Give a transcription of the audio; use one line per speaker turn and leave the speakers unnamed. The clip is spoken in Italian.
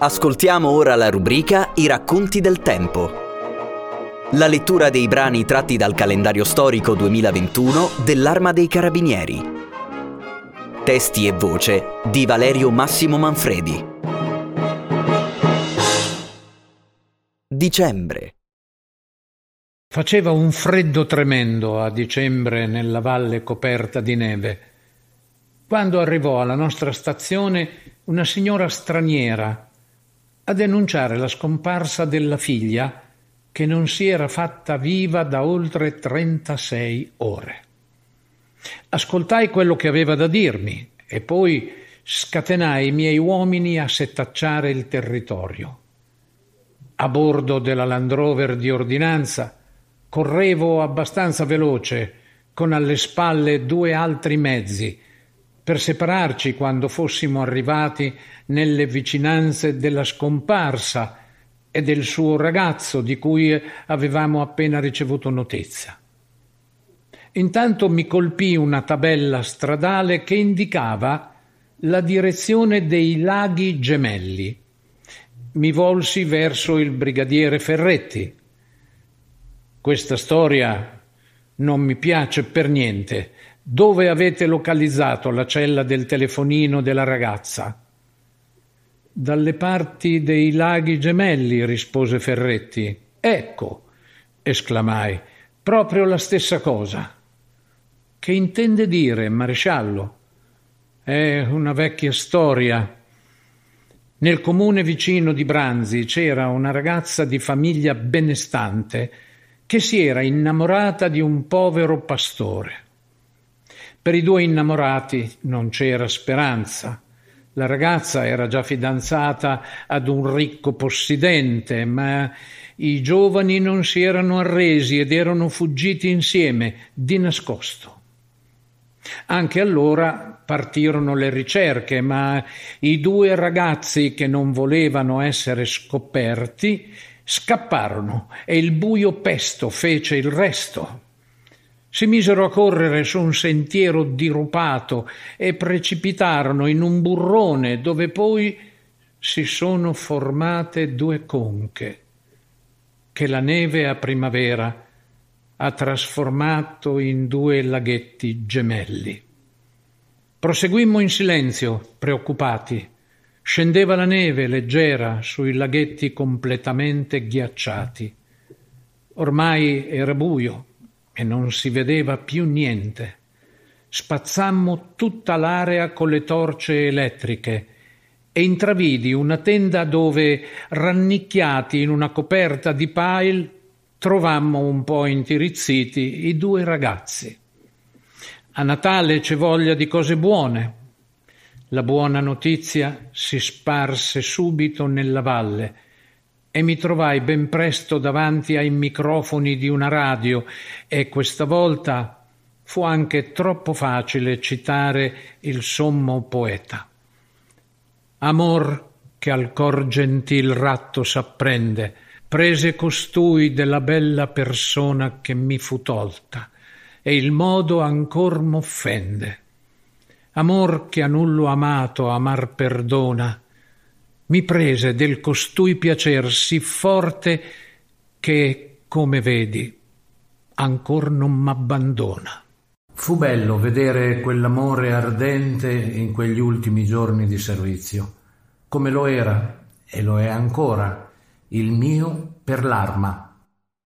Ascoltiamo ora la rubrica I racconti del tempo. La lettura dei brani tratti dal calendario storico 2021 dell'Arma dei Carabinieri. Testi e voce di Valerio Massimo Manfredi. Dicembre.
Faceva un freddo tremendo a dicembre nella valle coperta di neve, quando arrivò alla nostra stazione una signora straniera a denunciare la scomparsa della figlia che non si era fatta viva da oltre 36 ore. Ascoltai quello che aveva da dirmi e poi scatenai i miei uomini a setacciare il territorio. A bordo della Land Rover di ordinanza correvo abbastanza veloce, con alle spalle 2 altri mezzi, per separarci quando fossimo arrivati nelle vicinanze della scomparsa e del suo ragazzo di cui avevamo appena ricevuto notizia. Intanto mi colpì una tabella stradale che indicava la direzione dei Laghi Gemelli. Mi volsi verso il brigadiere Ferretti. Questa storia non mi piace per niente. Dove avete localizzato la cella del telefonino della ragazza? Dalle parti dei Laghi Gemelli, rispose Ferretti. Ecco, esclamai, proprio la stessa cosa. Che intende dire, maresciallo? È una vecchia storia. Nel comune vicino di Branzi c'era una ragazza di famiglia benestante che si era innamorata di un povero pastore. Per i 2 innamorati non c'era speranza. La ragazza era già fidanzata ad un ricco possidente, ma i giovani non si erano arresi ed erano fuggiti insieme, di nascosto. Anche allora partirono le ricerche, ma i 2 ragazzi che non volevano essere scoperti scapparono e il buio pesto fece il resto. Si misero a correre su un sentiero dirupato e precipitarono in un burrone dove poi si sono formate 2 conche che la neve a primavera ha trasformato in 2 laghetti gemelli. Proseguimmo in silenzio, preoccupati. Scendeva la neve leggera sui laghetti completamente ghiacciati. Ormai era buio e non si vedeva più niente. Spazzammo tutta l'area con le torce elettriche e intravidi una tenda dove, rannicchiati in una coperta di pile, trovammo un po' intirizziti i 2 ragazzi. A Natale c'è voglia di cose buone. La buona notizia si sparse subito nella valle e mi trovai ben presto davanti ai microfoni di una radio e questa volta fu anche troppo facile citare il sommo poeta. Amor che al cor gentil ratto s'apprende, prese costui della bella persona che mi fu tolta, e il modo ancor m'offende. Amor che a nullo amato amar perdona, mi prese del costui piacer sì forte che, come vedi, ancor non m'abbandona. Fu bello vedere quell'amore ardente in quegli ultimi giorni di servizio, come lo era, e lo è ancora, il mio per l'Arma.